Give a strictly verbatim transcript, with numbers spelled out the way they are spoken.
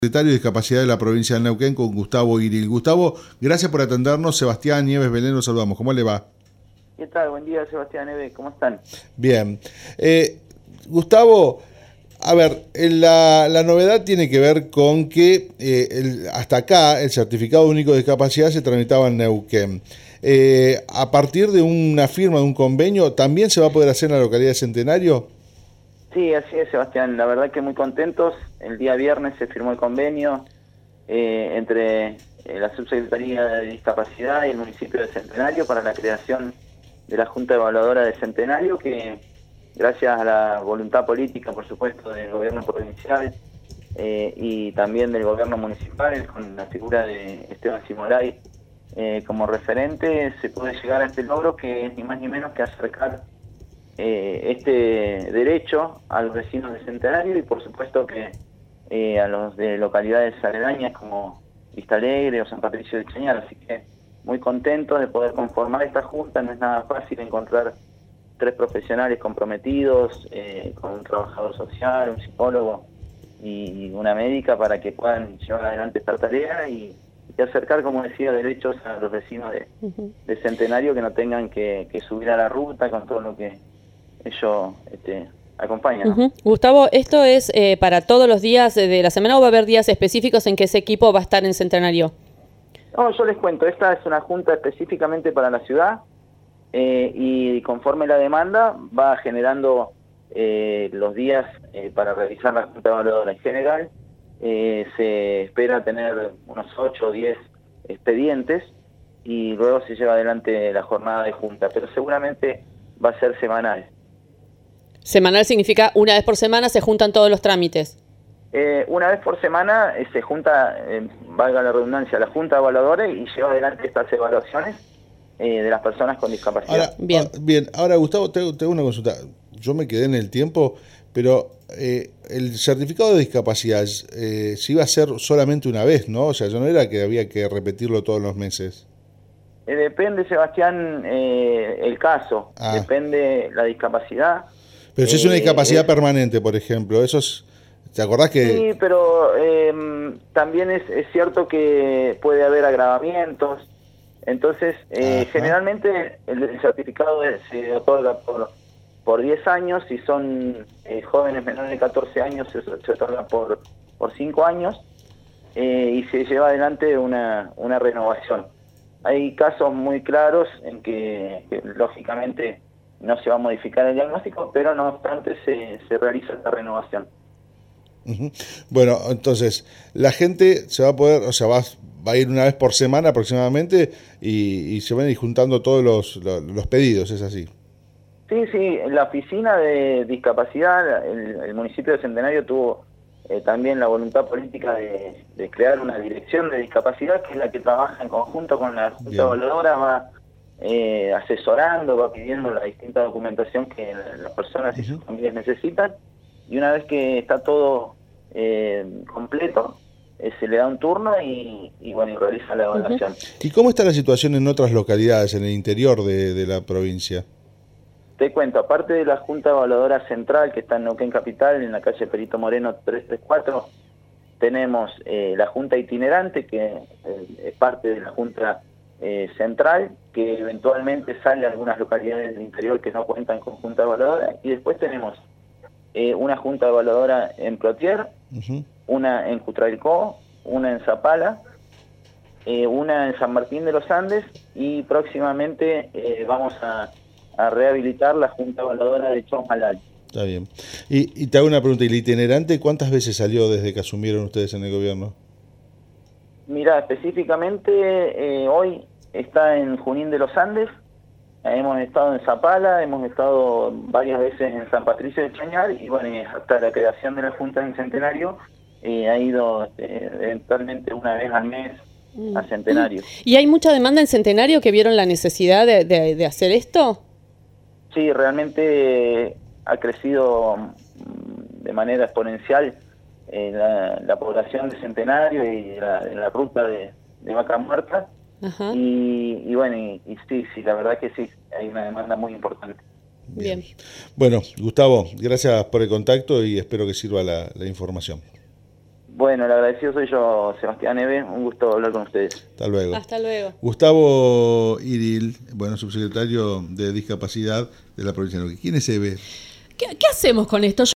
Secretario de Discapacidad de la provincia de Neuquén con Gustavo Iril. Gustavo, gracias por atendernos. Sebastián Nieves Belén, los saludamos. ¿Cómo le va? ¿Qué tal? Buen día, Sebastián Nieves. ¿Cómo están? Bien. Eh, Gustavo, a ver, la, la novedad tiene que ver con que eh, el, hasta acá el certificado único de discapacidad se tramitaba en Neuquén. Eh, a partir de una firma, de un convenio, ¿también se va a poder hacer en la localidad de Centenario? Sí, así es, Sebastián. La verdad que muy contentos. El día viernes se firmó el convenio eh, entre eh, la Subsecretaría de Discapacidad y el municipio de Centenario para la creación de la Junta Evaluadora de Centenario, que gracias a la voluntad política, por supuesto, del gobierno provincial eh, y también del gobierno municipal, con la figura de Esteban Simolay eh, como referente, se puede llegar a este logro que es ni más ni menos que acercar Eh, este derecho a los vecinos de Centenario y por supuesto que eh, a los de localidades aledañas como Vista Alegre o San Patricio de Chañar. Así que muy contentos de poder conformar esta junta. No es nada fácil encontrar tres profesionales comprometidos, eh, con un trabajador social, un psicólogo y una médica para que puedan llevar adelante esta tarea y, y acercar, como decía, derechos a los vecinos de, uh-huh. de Centenario, que no tengan que, que subir a la ruta con todo lo que ello este, acompaña, ¿no? Uh-huh. Gustavo, ¿esto es eh, para todos los días de la semana o va a haber días específicos en que ese equipo va a estar en Centenario? No, yo les cuento, esta es una junta específicamente para la ciudad eh, y conforme la demanda va generando eh, los días eh, para realizar la junta evaluadora. En general eh, se espera tener unos ocho o diez expedientes y luego se lleva adelante la jornada de junta, pero seguramente va a ser semanal. Semanal significa una vez por semana se juntan todos los trámites. Eh, una vez por semana eh, se junta, eh, valga la redundancia, la junta de evaluadores y lleva adelante estas evaluaciones eh, de las personas con discapacidad. Ahora, bien. Ah, bien, ahora Gustavo, te, te hago una consulta. Yo me quedé en el tiempo, pero eh, el certificado de discapacidad eh, se iba a hacer solamente una vez, ¿no? O sea, yo no era que había que repetirlo todos los meses. Eh, depende, Sebastián, eh, el caso, ah. depende la discapacidad. Pero si es una discapacidad eh, permanente, por ejemplo, eso es, ¿te acordás que...? Sí, pero eh, también es, es cierto que puede haber agravamientos, entonces eh, generalmente el, el certificado se otorga por, por diez años, si son eh, jóvenes menores de catorce años se, se otorga por, por cinco años eh, y se lleva adelante una, una renovación. Hay casos muy claros en que, que lógicamente no se va a modificar el diagnóstico, pero no obstante se, se realiza esta renovación. Uh-huh. Bueno, entonces, la gente se va a poder, o sea, va, va a ir una vez por semana aproximadamente y, y se van a ir juntando todos los, los, los pedidos, ¿es así? Sí, sí, la oficina de discapacidad, el, el municipio de Centenario tuvo eh, también la voluntad política de, de crear una dirección de discapacidad, que es la que trabaja en conjunto con la Junta Evaluadora, va Eh, asesorando, va pidiendo la distinta documentación que las personas y sus familias necesitan, y una vez que está todo eh, completo, eh, se le da un turno y, y bueno, y realiza la evaluación. ¿Y cómo está la situación en otras localidades, en el interior de, de la provincia? Te cuento, aparte de la Junta Evaluadora Central, que está en Neuquén Capital, en la calle Perito Moreno trescientos treinta y cuatro, tenemos eh, la Junta Itinerante, que eh, es parte de la Junta Eh, central, que eventualmente sale a algunas localidades del interior que no cuentan con junta evaluadora, y después tenemos eh, una junta evaluadora en Plotier, uh-huh. una en Cutralcó, una en Zapala, eh, una en San Martín de los Andes, y próximamente eh, vamos a, a rehabilitar la junta evaluadora de Chosmalal. Está bien. Y, y te hago una pregunta, ¿y el itinerante cuántas veces salió desde que asumieron ustedes en el gobierno? Mira, específicamente eh, hoy está en Junín de los Andes, hemos estado en Zapala, hemos estado varias veces en San Patricio de Chañar y bueno, hasta la creación de la Junta en Centenario eh, ha ido eh, eventualmente una vez al mes a Centenario. ¿Y hay mucha demanda en Centenario que vieron la necesidad de, de, de hacer esto? Sí, realmente ha crecido de manera exponencial eh, la, la población de Centenario y la, la ruta de, de Vaca Muerta. Ajá. Y, y bueno, y, y sí, sí, la verdad que sí, hay una demanda muy importante. Bien. Bien. Bueno, Gustavo, gracias por el contacto y espero que sirva la, la información. Bueno, el agradecido soy yo, Sebastián Eve. Un gusto hablar con ustedes. Hasta luego. Hasta luego. Gustavo Iril, bueno, subsecretario de Discapacidad de la provincia de Neuquén. ¿Quién es Eve? ¿Qué, qué hacemos con esto?